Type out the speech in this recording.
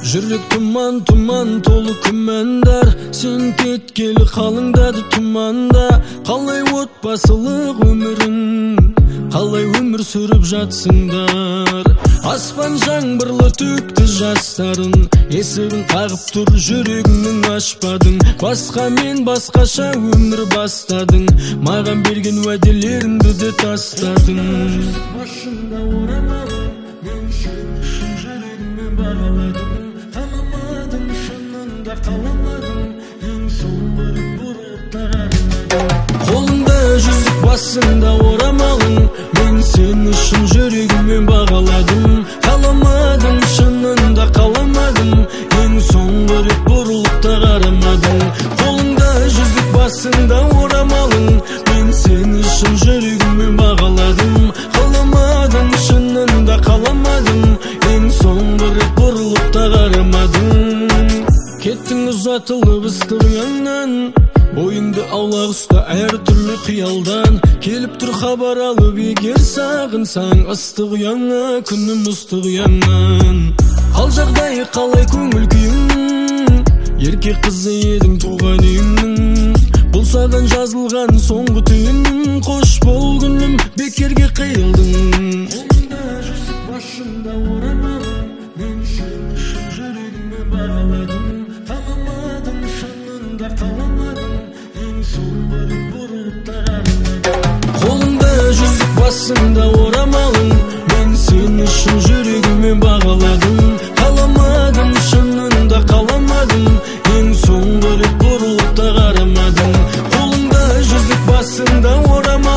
Жүрек туман туман толы күмәндар, сен кеткелі қалыңдады туманда. Қалай отбасылық өмірің, қалай өмір сүріп жатсыңдар. Аспан жаңбырлы төкті жастарын, есігін қағып тұр жүрегіңнің ашпадың. Басқа мен басқаша өмір бастадың, маған берген уәделеріңді де тастадың. Башында орамалым, мен сен үшін жүрегіммен бағаладым. Қаламадым, шынында қаламадым, ең соңғы рет бұрылып та қарамадым. Қолыңда жүзік, басында орамалың, мен сен үшін жүрегіммен бағаладым. Қаламадым, шынында қаламадым, ең соңғы рет бұрылып та қарамадым. Қолыңда жүзік, басында орамалың, мен сен үшін жүрегіммен бағаладым. Қаламадым, шынында қаламадым, ең соңғы рет бұрылып та қарамадым. Кеттің ұзатылып ыстық ұяңнан, ойыңды аулақ ұста әр түрлі қиялдан. Келіп тұр хабар алып егер сағынсаң, ыстық ұяңа күнім ыстық ұяңнан. Қал жағдайы қалай көңіл күйің, еркек қызы едің туған үйіңнің. Бұл саған жазылған соңғы түйін, қош бол күнім, бекерге қиылдың. Қолымда жүзік, басымда орамалым, мен сен үшін жүрегіммен бағаладым. Қаламадым, шынында қаламадым, ең соңғы рет бұрылып та қарамадым. Қолымда жүзік, басымда орамалың, мен сен үшін жүрегіммен бағаладым. Қаламадым, шынында қаламадым, ең соңғы рет бұрылып та қарамадым. Қолымда жүзік, басымда орамалың,